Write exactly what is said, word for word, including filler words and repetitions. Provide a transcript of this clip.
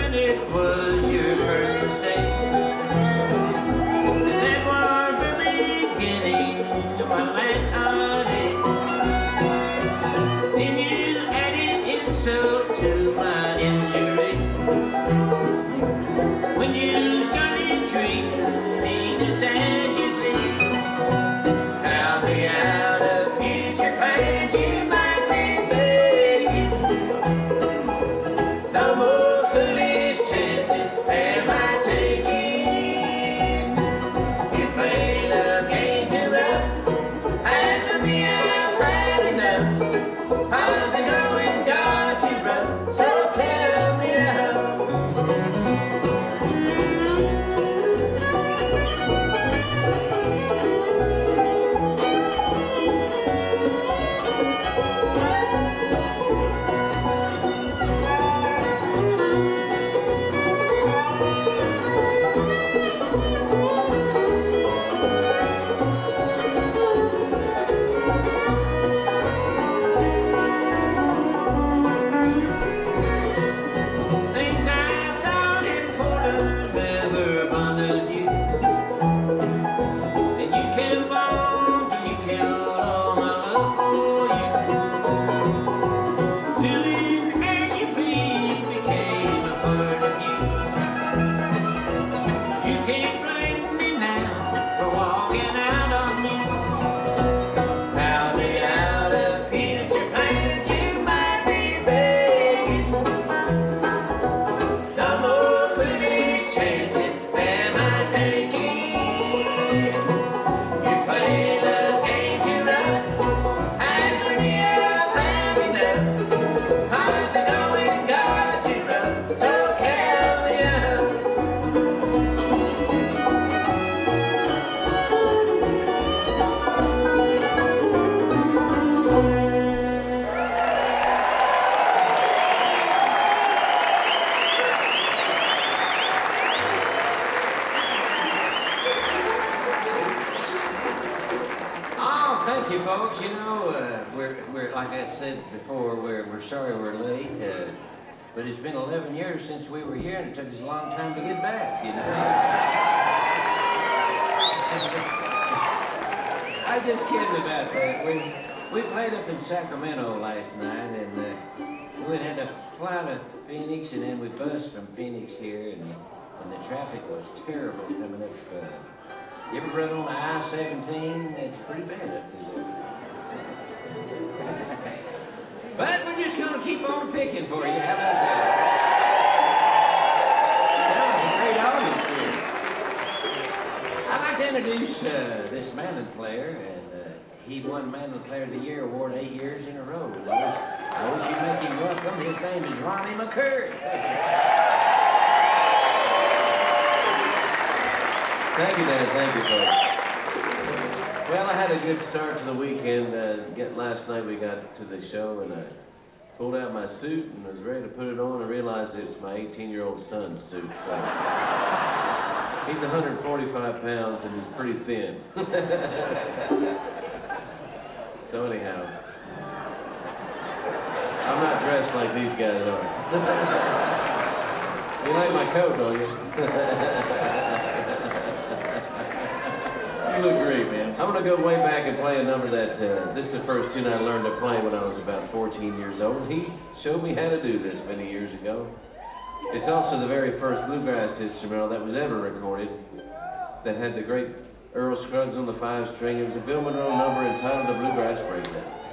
when it was your first mistake. And that was the beginning of my lifetime. Then you added insult to my injury when you started treating me just as you please. I'll be out of future plans you might be making. No more foolish chances am I taking. You play love games too rough. As for me, I've had enough. How's it going? Got you rough, so tell me how. Things I thought important never bothered you. And you kept on till you killed all my love for you. Doing as you please became a part of you. You can't blame me now for walking out on me. I'll be out of future plans you might be begging. No more foolish chances am I taking. You play love game too rough. As for me, I've had enough. How's it going? Got you rough, so carry me out. Oh, thank you, folks. You know, uh, we're, we're like I said before, we're, we're sorry we're late, uh, but it's been eleven years since we were here, and it took us a long time to get back, you know. I'm just kidding about that. We, we played up in Sacramento last night, and uh, we had to fly to Phoenix, and then we bussed from Phoenix here, and, and the traffic was terrible coming up. Uh, You ever run on I seventeen? It's pretty bad up through there. But we're just gonna keep on picking for you. How about that? Sounds a great audience here. I'd like to introduce uh, this mandolin player, and uh, he won Mandolin Player of the Year award eight years in a row. And I wish, I wish you'd make him welcome. His name is Ronnie McCurry. Thank you, Dan. Thank you, folks. Well, I had a good start to the weekend. Uh, get, last night we got to the show, and I pulled out my suit and was ready to put it on. I realized it's my eighteen-year-old son's suit. So he's one hundred forty-five pounds, and he's pretty thin. So anyhow, I'm not dressed like these guys are. You like my coat, don't you? You look great, man. I'm gonna go way back and play a number that, uh, this is the first tune I learned to play when I was about fourteen years old. He showed me how to do this many years ago. It's also the very first bluegrass instrumental that was ever recorded that had the great Earl Scruggs on the five string. It was a Bill Monroe number entitled The Bluegrass Breakdown.